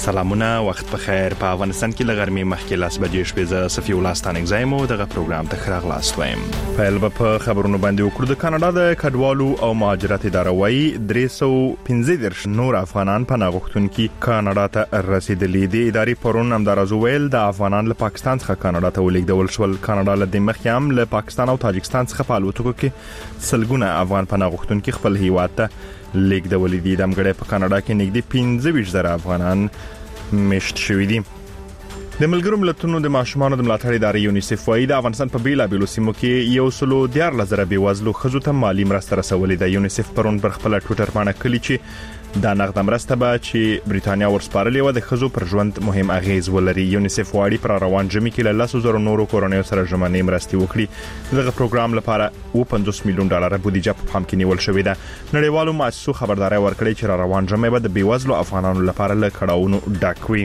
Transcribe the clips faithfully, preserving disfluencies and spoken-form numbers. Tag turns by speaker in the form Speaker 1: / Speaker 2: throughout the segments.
Speaker 1: سلامونه، وخت په خیر. په افغانستان کې لغرمې مخکې لاس بجې شپې ز صفي ولستان اگزایم او دغه پروګرام ته خراغ لاس وایم. په لبه په خبرونو باندې وکړو د کاناډا د کډوالو او مهاجرت اداره وايي درې سوه پنځه دېرش نور افغانان پناه غوښتونکي کاناډا ته رسیدلي دي. ادارې پرون همدارز ویل د افغانان له پاکستان څخه کاناډا ته ولېږدول شول. کاناډا له دې مخکې هم له پاکستان او تاجکستان څخه په الوتکو کې سلګونه افغان پناه غوښتونکي خپل هیواد ته لیږدولي دي. د امګړې په کاناډا کې نږدې پنځه ویشت زره افغانان مشت شوي دي. د ملګرو ملتونو د ماشومانو د ملاتړ ادارې یونیسف وايي د افغانستان په بیلابیلو سیمو کې یو سلو دیارلس زره بېوزلو ښځو ته مالي مرسته رسولې ده. یونیسف پرون پر خپل ټویټر باندې کلی چې دا نغد مرسته به چې بریتانیا ورسپارلې و د ښځو پر ژوند مهم اغیز ولري. یونیسف وايي پر روان جمعې کې له لس زره نورو کورنیو سره ژمنې مرستې وکړي. دغه پروګرام لپاره اوه پنځوس میلیون ډالر بودیجه په پام کې نیول شوې ده. نړیوالو مؤسسو خبرداري ورکړې چې را روان جمعې به د بیوزلو افغانانو لپاره له کړهونو ډک وي.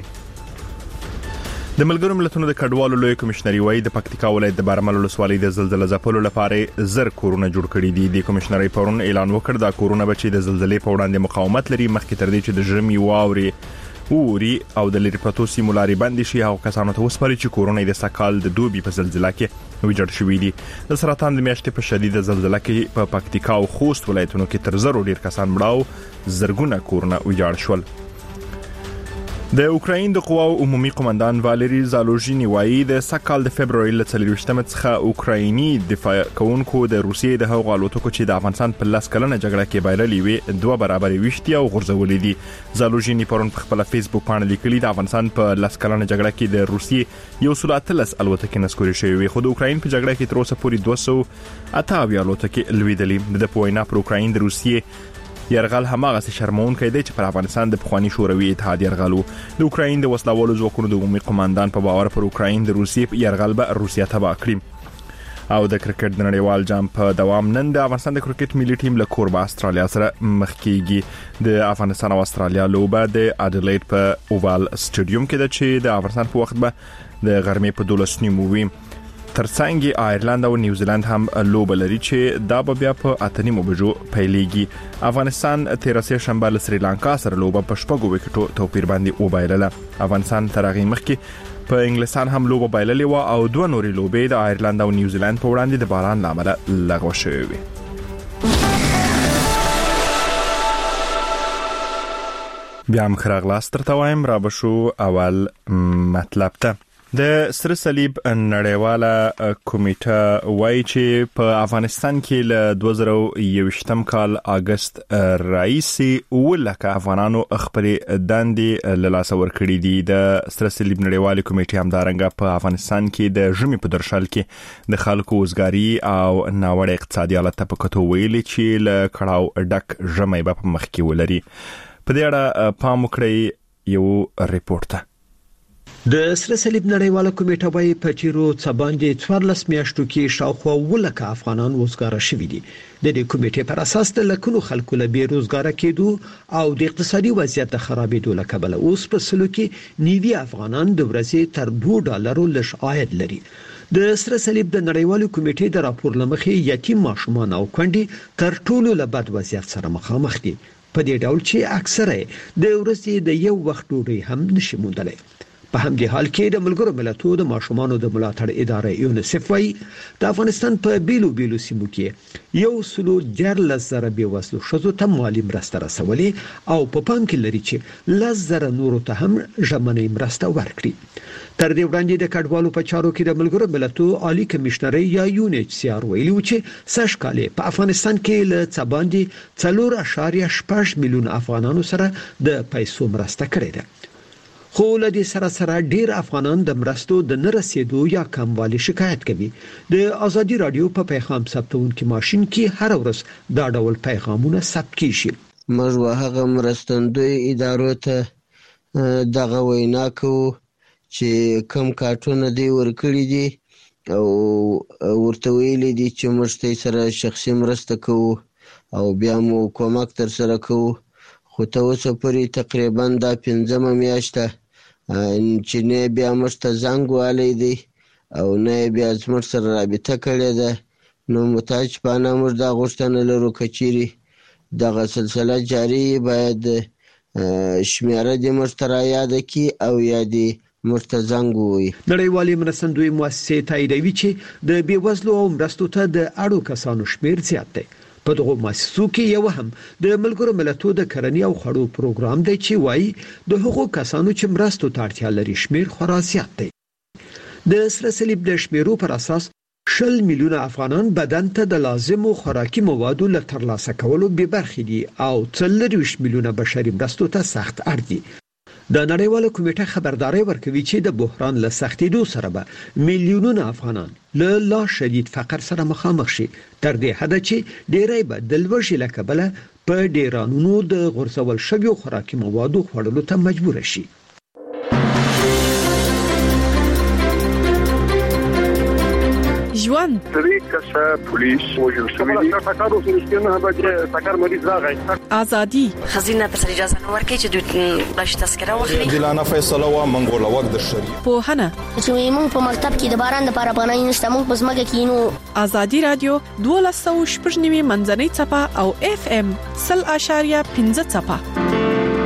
Speaker 1: د ملګرو ملتونو د کډوالو لوی کمشنري وايي د پکتیکا ولایت د بارمل ولسوالۍ د زلزلې ځپلو لپاره زر کورونه جوړ کړي دي. د کمشنري پرون اعلان وکړ دا کورونه به چې د زلزلې په وړاندې مقاومت لري مخکې تر دې چې د ژمي واوري اوري او د لری پروتو سیمو لارې بندي شي او کسانو ته وسپاري چې کورونه د سکال د دوبي په زلزلې کې ویجاړ شوي دي. د سرطان د میاشتې په شدید زلزلې کې په پکتیکا او خوست ولایتونو کې تر زرو ډیر کسان مړاو زرګونه کورونه ویجاړ شول. د اوکراین د قواو عمومي قومندان والری زالوژینی وايي د سکال د فبراير ل څلوېښتمه څخه اوکرایني دفاع کوونکو د روسیې د هغو الوتکو چې د افغانستان په لاس کلنه جګړه کې بایللې وي دوه برابرې وشتي او غورځولې دي. زالوژینی پرون په خپل فیسبوک باندې لیکلي د افغانستان په لاس کلنه جګړه کې د روسیې یو سل اتلس الوتکې نسکوري شوې وي خو د اوکراین په جګړه کې تر اوسه پورې دوه سوه اته اویا الوتکې لوېدلې. د پوینا پر اوکراین د روسیې یرغل هماغه څه شرمونکی دی چې پر افغانستان د پخوانی شوروي اتحاد یرغل وو. د اوکراین د وسلوالو ځواکونو د عمومي قومندان په باور پر اوکراین د روسیې یرغل به روسیا تباه کړي. او د کرکټ د نړیوال جام په دوام نن د افغانستان د کرکټ ملي ټیم له کوربه استرالیا سره مخ کیږي. د افغانستان او استرالیا لوبه د اډلېډ په اووال سټیډیوم کې ده چې د افغانستان په وخت به د غرمې په دولس نیمو وي. ترڅنګ آیرلند او نیوزیلند هم لوبه لري چې دا به بیا په اتنیمو بجو پیلېږي. افغانستان تیرسه شنبه له سریلانکا سره لوبه په شپږو وکټو توپیر باندې وبایلله. افغانستان تر هغه مخکې په انګلستان هم لوبه بایللې و او دوه نوري لوبې د آیرلند او نیوزیلند په وړاندې د باران لامل لغوه شوې وي. بیا هم خراغلاس ترته وایم را بشو اول مطلب ته. د سره صلیب نړیواله کمیټه وايي چې په افغانستان کې له دوه زره یوویشتم کال اگست رئیسي ولکه افغانانو خپل دندې له لاسه ورکړي دي. د سره صلیب نړیواله کمیټه همدارنګه په افغانستان کې د ژمي په درشل کې د خلکو وزګاری او ناوړه اقتصادي حالت په کتو ویلي چې له کړهو ډک ژمي په مخ کې ولري. په دې اړه پام وکړئ یو ریپورت.
Speaker 2: د سره صلیب نړیواله کمیټه وايي په چیرو څباندې څوارلس میاشتو کې شاوخوا ولکه افغانان وزګار شوي دي. د دې کمیټې پر اساس د لکونو خلکو له بیروزګار کېدو او د اقتصادي وضعیت خرابېدو له کبله اوس په سلو کې نیوي افغانان د ورځې تر دوه ډالرو لږ عاید لري. د سره صلیب د نړیوالو کمیټې د راپور لمخې یتیم ماشومان او کونډې تر ټولو له بد وضعیت سره مخامخ دي. په دې ډول چې اکثره د ورځې د یو وخت ډوډۍ هم نشي موندلی. په همدې حال کې د ملګرو ملتونو د ماشومانو د ملاتړ ادارې یونیسف وايي د افغانستان په بیلو بیلو سیمو کې یو سلو دیارلس زره بېوزلو ښځو ته مالي مرسته رسولې او په پام کې لري چې لس زره نورو ته هم ژمنې مرسته ورکړي. تر دې وړاندې د کډوالو په چارو کې د ملګرو ملتونو عالی کمشنري یا یو ان ایچ سی آر ویلي و چې سږ کال په افغانستان کې له څباندې څلور اعشاریه شپږ میلیون افغانانو سره د پیسو مرسته کړې ده. خو له دې سره سره ډیر افغانان د مرستو د نه رسیدو یا کموالي شکایت کوي. د ازادي رادیو په پیغام ثبتونکو ماشين کې هر ورځ دا ډول پیغامونه ثبت کیږي.
Speaker 3: موږ هغه مرستندوی ادارو ته دغه وینا کوو چې کم کارتونه دی ورکړي دي او ورته ویلي دي چې موږ سره شخصي مرسته کوو او بیا مو کومک تر سره کوو. خو ته اوسه پورې تقریبا دا پنځمه میاشته چې نه بیا موږ ته زنګ والی دی او نه بیا زموږ سره رابطه کړې ده. نو متاسفانه موږ دا غوښتنه لرو که چیرې دغه سلسله جاري باید شمیره د مرترا یاد کی او یادي مرتزنګ وي.
Speaker 2: نړیوالې مرستندوی مؤسسې تاییدوي چې د بیوزلو او مرستو ته د اړو کسانو شمیر زیات دی. په دغه مؤسسو کې یو هم د ملګرو ملتونو د کرنې او خړو پروګرام دی چې وایي د هغو کسانو چې مرستو ته اړتیا لري شمیر خورا زیات دی. د سره صلیب د شمیرو پر اساس شل میلیونه افغانان بدن ته د لازمو خوراکي موادو له ترلاسه کولو بې برخې دي او څلورویشت میلیونه بشري مرستو ته سخت اړ دي. د نړیواله کمیټه خبرداري ورکوي چې د بحران له سختیدو سره به میلیونونه افغانان له لا شدید فقر سره مخامخ شي، تر دې حد چې ډیری به د لوږې له کبله په ډیرانونو د غورځول شویو خوراکي موادو خوړلو ته مجبور شي.
Speaker 4: ژوند
Speaker 5: طریق کسا پولیس وجل شوی دی تکارو سرشتنه هغه تکار مریض راغی
Speaker 4: ازادي
Speaker 6: خزینه پر اجازه نه ورکړي چې دوی باش تذکره واخلي.
Speaker 7: دلانه فیصله وا منګوله وخت د شری
Speaker 4: په هنه
Speaker 8: چې موږ په مکتب کې د باران د پاره بنای نشته، موږ په ځمکه کې نو.
Speaker 4: ازادي رادیو دولس سوه شپږ نوي منځنۍ چپه او اف ام صفر اشاریه پنځه چپه.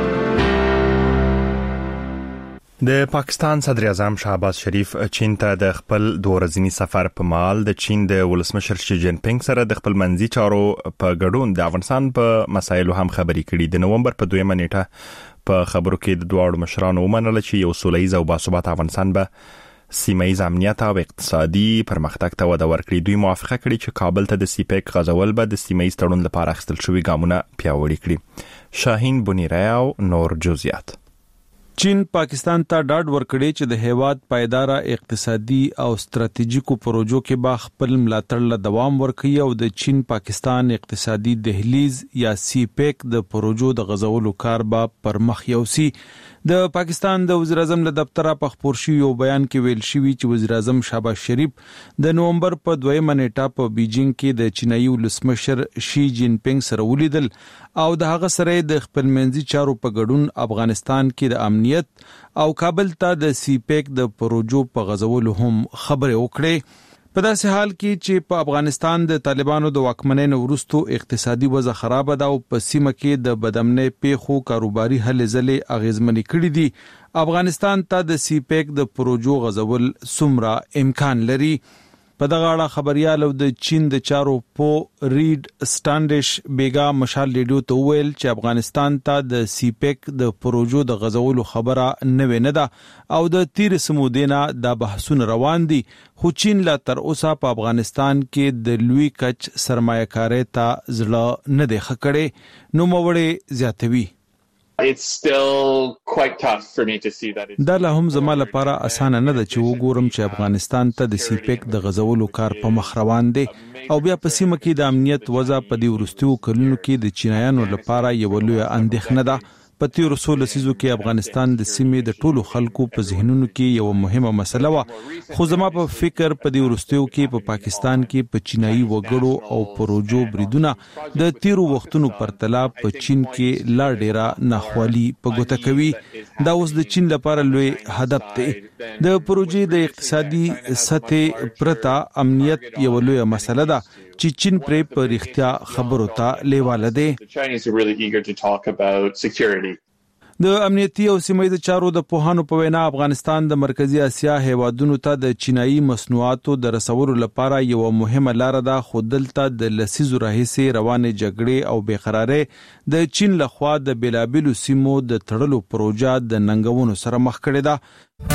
Speaker 1: د پاکستان صدر اعظم شهباز شریف چین ته د خپل دوه ورځني سفر په مال د چین د ولسمشر شي جین پینګ سره د خپل منځي چارو په ګډون د افغانستان په مسایلو هم خبرې کړې. د نومبر په دویمه نیټه په خبرو کې د دواړو مشرانو ومنل چې یو سولهییز او باثبات افغانستان به سیمه‌ییز امنیت او اقتصادي پرمختګ ته وده ورکړي. دوی موافقه کړې چې کابل ته د سیپیک غځول به د سیمه‌ییز تړون لپاره اخیستل شوی ګامونه پیاوړي کړي. شاهین بنیرای او نور جزئیات.
Speaker 9: چین پاکستان ته ډاډ ورکړي چې د هیواد پایدار اقتصادي او ستراتیژیکو پروژو کې با خپل ملاتړ له دوام ورکړي او د چین پاکستان اقتصادي دهلیز یا سی پیک د پروژو د غزولو کار با پر مخ یوسي. د پاکستان د وزیر اعظم له دفتره په خبر شوی یو بیان کې ویل شوی چې وزیر اعظم شهباز شریف د نومبر په دویمه نیټه په بیجینګ کې د چینایي ولسمشر شي جین پینګ سره ولیدل او د هغه سره د خپل منځي چارو په ګډون افغانستان کې د امنیت او کابل ته د سی پیک د پروژو په غزولو هم خبرې وکړې. په داسې حال کې چې په افغانستان د طالبانو د واکمنۍ وروسته اقتصادي وضع خراب ده او په سیمه کې د بدامنۍ پیښو کاروباري هلې ځلې اغیزمنې کړې دي، افغانستان ته د سی پیک د پروژو غزول څومره امکان لري. په دغه اړه خبريال او د چین د چارو په ریډ سټانډش بیگا مشال ریډیو ته ویل چې افغانستان ته د سی پیک د پروژو د غزولو خبره نه ویني ده او د تیر سمودینا د بحثونه روان دي، خو چین لا تر اوسه په افغانستان کې د لوی کچ سرمایه‌کاري ته ځړه نه دی خکړې. نو موړې زیاتوي.
Speaker 10: It's still quite tough for me to see that.
Speaker 9: دا له هم زما لپاره اسانه نه ده چې وګورم چې افغانستان ته د سی پیک د غزولو کار په مخ روان دی او بیا په سیمه کې د امنیت وضع په دې ورستیو کلونو کې د چینایانو لپاره یو لوی اندېښنه ده. په تیر څو لسیزو کې افغانستان د سیمې د ټولو خلکو په ذهنونو کې یو مهمه مسله و، خو زما په فکر په دې ورستیو کې په پاکستان کې په چینایي وګړو او پروژو بریدونه د تیرو وختونو پرتله په چین کې لا ډیره ناخوالي په ګوته کوي. دا اوس د چین لپاره لوی هدف دی. د پروژې د اقتصادي سطح پرته امنیت یو لوی مسله ده چې چین پرې په رښتیا خبرو ته لیواله دی. د امنیتي او سیمه‌ییز چارو د پوهانو په وینا افغانستان د مرکزی اسیا هیوادونو ته د چینایي مصنوعاتو د رسولو لپاره یو مهمه لار ده، خو دلته د لسیزو راهیسې روانې جګړې او بېقرارۍ د چین لخوا د بیلابیلو سیمو د تړلو پروژه د ننګونو سره مخ کړې ده.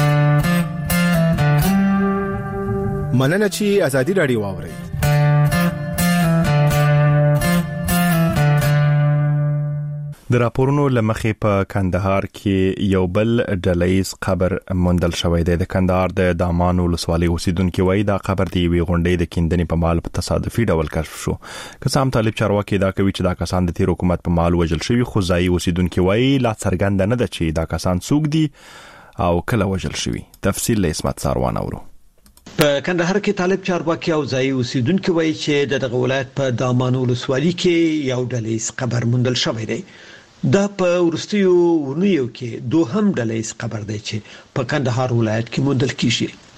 Speaker 11: مننه چې ازادي رادیو واوري.
Speaker 1: د راپورونو لمخې په کندهار کې یو بل ډلهیز قبر موندل شوی دی. د کندهار د دامان ولسوالۍ اوسیدونکو وایي دا قبر د یوې غونډې د کیندنې په مال په تصادفي ډول کشف شو. قسم طالب چارواکي دا کوي چې دا کسان د تیر حکومت په مال وژل شوی، خو ځایي اوسیدونکو وایي لا څرګند نه ده چې دا کسان څوک دي او کله وژل شوی. تفصیل له اسمت ساروان اورو.
Speaker 2: په کندهار کې طالب چارواکي او ځایي اوسیدونکو وایي چې د ولایت په دامان ولسوالۍ کې یو ډلهیز قبر موندل شوی دی. دا په ورستیو ونیو کې دوهم ډلهیز قبر دی چې په کندهار ولایت کې موندل کیږي.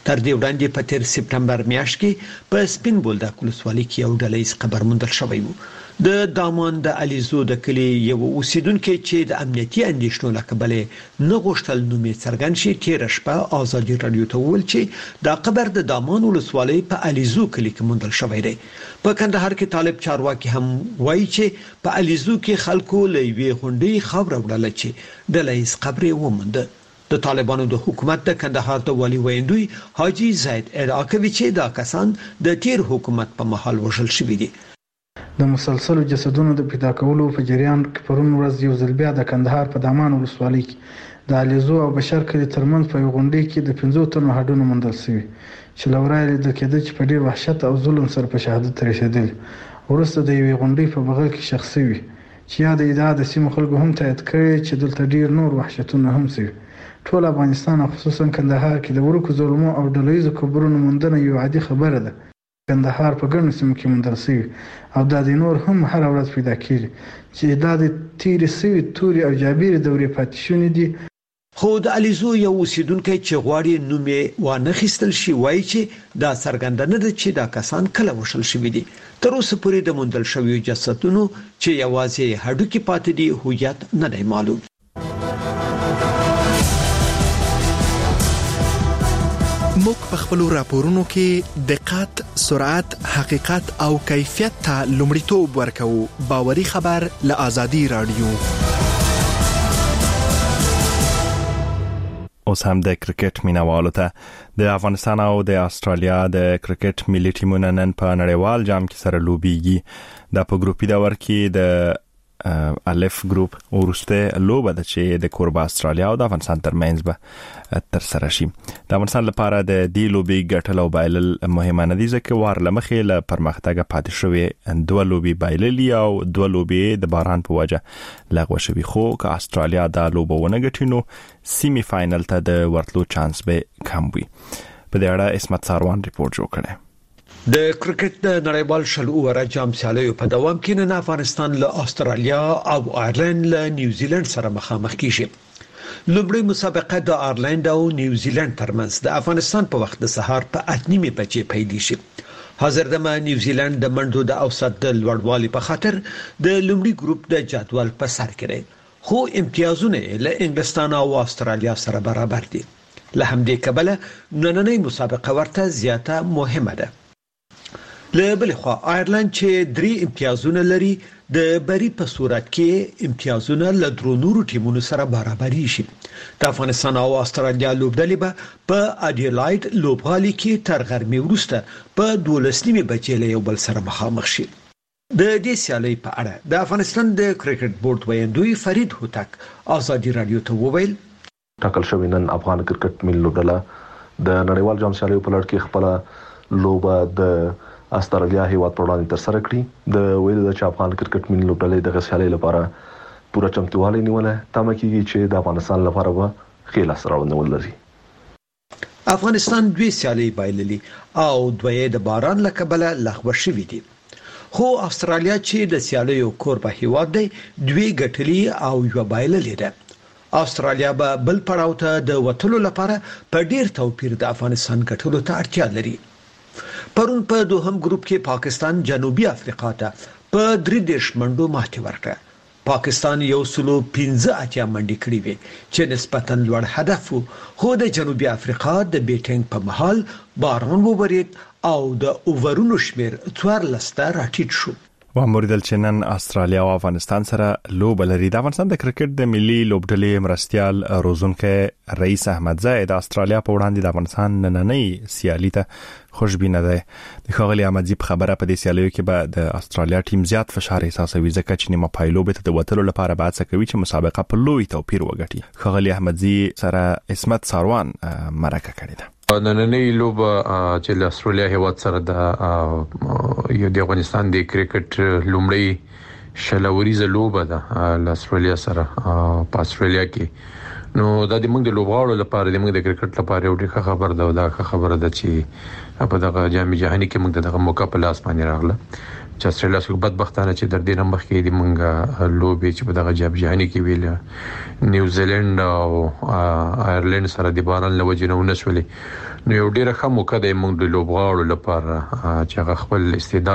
Speaker 2: تر دې وړاندې په تیر سپتمبر میاشت کې په سپین بولدک ولسوالۍ کې یو ډلهیز قبر موندل شوی و. د دامان د علیزو د کلی یو اوسیدونکو چې د امنیتي اندېښنو له کبله نه غوښتل نوم یې څرګند شي تیر شپه آزادي رادیو ته وویل چې دا قبر د دامان ولسوالۍ په علیزو کلی کې موندل شوی دی. په کندهار کې طالب چارواکي هم وایي چې په علیزو کې خلکو له یوې غونډې خبره وړله چې ډلهیز قبر یې وموند. د طالبانو د حکومت د کندهار د والي ویندوی حاجی زید ادعا کوي چې دا کسان د تیر حکومت په محل وژل شوي دي.
Speaker 12: د مسلسلو جسدونو د پیدا کولو په جریان کې پرون ورځ یو ځل بیا د کندهار په دامان ولسوالۍ کې د علیزو او بشر کلي ترمنځ په یو غونډې کې د پنځو تنو هډونو موندل شوي چې لورای لیدل کېده چې په ډیر وحشت او ظلم سره په شهادت رسیدل. ورسته د یوې غونډې په بغل کې شخصي وي چې یا د ادعا د سیمو خلکو هم تایید کړي چې دلته ډیر نور وحشتونه هم شوي. ټول افغانستان او خصوصا کندهار کې د ورکو ظلمو او ډلهیزو قبرونو موندنه یو عادي خبره ده. کندهار په ګڼو سیمو کې موندل شوي او دا د نور هم هر ورځ پیدا کیږي چې دا د تیرې شوي توري او جابیرې دورې پاتې شونې دي.
Speaker 2: خو د علیزو یو اوسیدونکی چې غواړي نوم یې وانه خیستل شي وایي چې دا څرګنده ده چې دا کسان کله وشل شوي دي. تر اوسه پورې د موندل شویو جسدونو چې یوازې هډوکي پاتې دي هویت نه دی معلوم.
Speaker 13: موږ په خپل راپورونو کې دقت، سرعت، حقیقت او کیفیت ته لومړیتوب ورکوو. باوري خبر له آزادي رادیو.
Speaker 1: اوس هم د کرکټ مینوالو ته د افغانستان او د استرالیا د کرکټ ملي ټیمونو نن په نړیوال جام کې سره لوبيږي. د په ګروپي دور کې د الف ګروپ ورسته لوبه ده چې د کوربه استرالیا او د افغانستان ترمنځ به تر سره شي. د افغانستان لپاره د دې لوبي ګټل او بایلل مهمه نه دي ځکه وار لمخې له پرمختګ پاتې شوی دوه لوبي بایللي او دوه لوبي د باران په وجه لغوه شوي. خو که استرالیا د لوبه ونه ګټي نو سیمی فاینل ته د ورتلو چانس به کم وي. په دې اړه اسمت ساروان ریپورت جوړ کړی.
Speaker 2: د کرکټ د نړیوال شل اوره جام سیالیو په دوام کې نن افغانستان له استرالیا او آیرلند له نیوزیلند سره مخامخ کیږي. لومړی مسابقه د آیرلند او نیوزیلند ترمنځ د افغانستان په وخت د سهار په اته نیمه بجې پیل شي. حاضر د نیوزیلند د منډو د اوسط د لوړوالي په خاطر د لومړي ګروپ د جدول په سر کې دی. خو امتیازونه له انګلستان او استرالیا سره برابر دي. له همدې کبله نننۍ مسابقه ورته زیاته مهمه ده. له بل خوا آیرلند چې درې امتیازونه لري د بری په صورت کې امتیازونه له درو نورو ټیمونو سره برابري شي. د افغانستان او استرالیا لوبډلې به په اډیلاید لوبغالي کې تر غرمې وروسته په دولس نیمه بجې له یو بل سره مخامخ شي. د دې سیالۍ په اړه د افغانستان د کرکټ بورډ ویندوی فرید هوتک آزادي رادیو ته وویل
Speaker 14: ټاکل شوی نن افغان کرکټ ملي لوبډله د نړیوال جام سیالیو په لړ کې خپل لوبه د استرالیا هیواد پر وړاندې تر سره کړی. د ویل د افغان کرکټ ملي لوبډلې د غسیالۍ لپاره پوره چمتووالی نیولای تمه کیږي چې د افغانستان لپاره به خیال سره ولري.
Speaker 2: افغانستان دوی سیالۍ بایللي او دوی د باران لکبله لغوه شوې دي. خو استرالیا چې د سیالیو کوربه هیواد دی دوی ګټلي او یو بایللي ده. استرالیا به بل پړاو ته د وټلو لپاره په ډیر توپیر د افغانستان ګټلو ته اړتیا لري. پرون په دوهم ګروپ کې پاکستان جنوبي افریقا ته په درې دیش منډو ماتې ورکړه. پاکستان یو سلو پنځه اتیا منډې کړې وې چې نسبتاً لوړ هدف وو. خو د جنوبي افریقا د بیټینګ په محل باران وورید او د اوورونو شمیر څوارلس ته راټیټ شو.
Speaker 1: واموریدل چې نن استرالیا او افغانستان سره لوبه لري. د افغانستان د کرکټ د ملي لوبډلې مرستيال روزونکو رئیس احمد زاید د استرالیا په وړاندې د افغانستان نننۍ سیالي ته خوشبینه ده. د ښاغلي احمد زی په خبره په دې سیالیو کې به د استرالیا ټیم زیات فشار احساسوي ځکه چې نیمه پایلوبه ته د وټلو لپاره به څه کوي چې مسابقه په لوی توپیر وګټي. ښاغلي احمد زی سره اسمت ساروان مرکه کړې ده.
Speaker 15: نننۍ لوبه چې د استرالیا هیواد سره د یو د افغانستان د کرکټ لومړی شلوریزه لوبه ده د استرالیا سره په استرالیا کې. نو د دې موږ د لوبغاړو لپاره د موږ د کرکټ لپاره یو ډېر خبر ده او دا خبره ده چې په دغه جام جهاني کې موږ دغه موقع په لاس باندې راغله چې استرالیا څخه بدبختانه چې در دې نمبر کې د موږ لوبې چې په دغه جام جهاني کې ویل نیوزیلند او آیرلند سره د باران لوجې نه ونسولې. نو یو ډیره ښه موقع ده موږ د لوبغاړو لپاره چې هغه خپل استعداد